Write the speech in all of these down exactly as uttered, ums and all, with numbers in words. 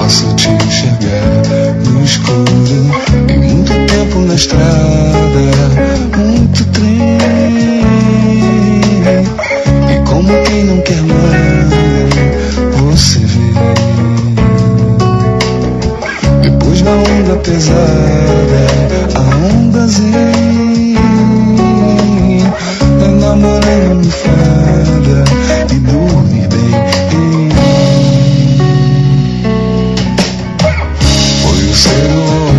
posso te enxergar no escuro. E muito tempo na estrada, muito trem, e como quem não quer mais, você vê. Depois da onda pesada, a onda zen, namorando me fada e dormir bem. Foi o seu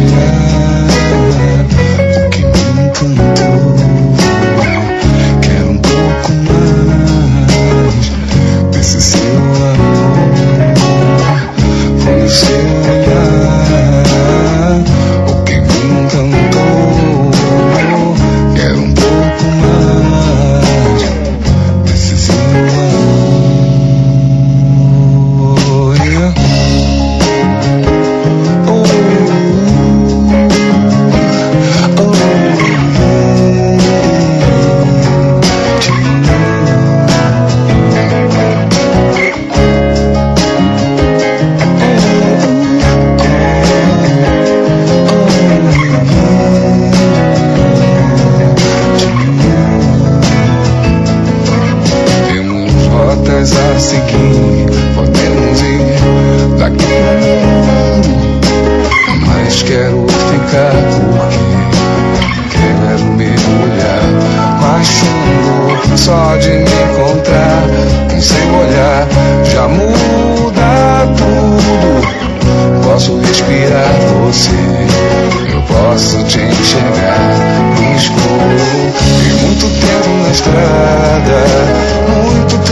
olhar o que me encantou. Quero um pouco mais desse seu amor. Foi o seu olhar o que me encantou. Quero um pouco mais desse seu amor. Yeah. Oh, oh, oh, temos rotas a seguir, podemos ir daqui pro mundo, mas quero ficar porque quero mergulhar mais fundo. Só de me encontrar com seu olhar já muda tudo. Posso respirar você, eu posso te enxergar no escuro. E muito tempo na estrada, muito